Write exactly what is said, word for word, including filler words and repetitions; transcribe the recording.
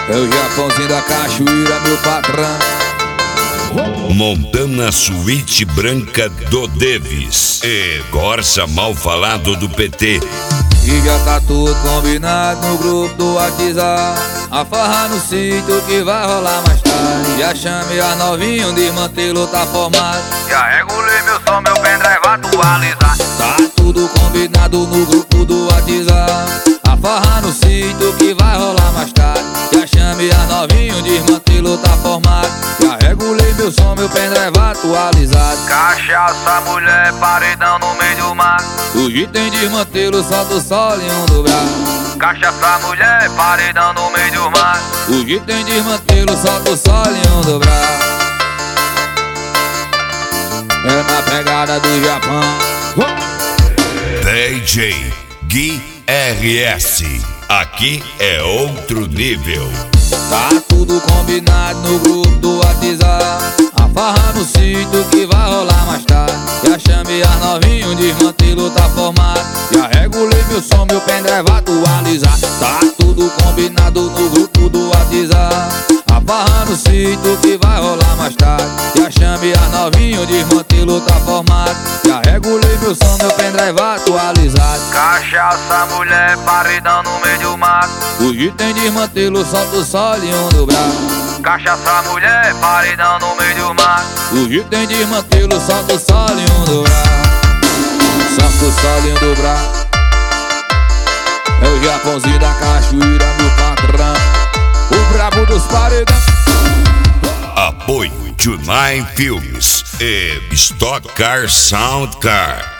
É o Japãozinho da cachoeira, meu patrão. Montana Suíte Branca do Davis e Corsa Mal Falado do P T. E já tá tudo combinado no grupo do WhatsApp. A farra no sítio que vai rolar mais tarde. Já chamei a novinha, de mantê-lo tá formado. Já regulei meu som, meu pendrive atualizar. Tá tudo combinado no grupo do WhatsApp. A farra no sítio que vai rolar mais tarde. Já chamei a novinha, de mantê-lo tá formado. Já regulei meu som, meu pendrive atualizado. Cachaça, mulher, paredão no meio do mar. Hoje tem desmantelo, solta o sol em um do braço. Cachaça, mulher, paredão no meio do mar. Hoje tem desmantelo, solta o sol em um do braço. É na pegada do Japão. D J Gui R S. Aqui é outro nível. Tá tudo combinado no grupo do WhatsApp. A farra no sítio que vai rolar mais tarde. Já chamei a novinha, o desmantelo tá formado. Já regulei meu som, meu pendrive atualizar. Tá tudo combinado no grupo do WhatsApp. A farra no sítio que vai rolar mais tarde. Já chamei a novinha, o desmantelo tá formado. Já regulei meu som, meu pendrive atualizado. Cachaça, mulher, paredão no meio do mar. Hoje tem desmantelo, solta o sol em um do braço. Cachaça, mulher, paredão no meio do mar. Hoje tem desmantelo, solta o sol em um do braço. Solta o sol em um do braço. É o Japãozinho da cachoeira, meu patrão. O brabo dos paredão. Apoio Tunai Filmes e Stock Car Sound Car.